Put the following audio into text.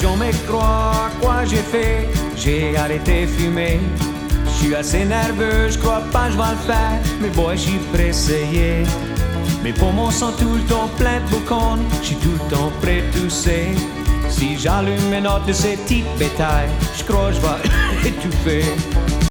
jamais croire quoi j'ai fait. J'ai arrêté fumer. Je suis assez nerveux, je crois pas je vais le faire. Mais boy, j'y prêt essayer. Mes poumons sont tout le temps pleins de boucons. Je suis tout le temps prêt à tousser. Si j'allume une autre de ces petites bétails, je crois que je vais étouffer.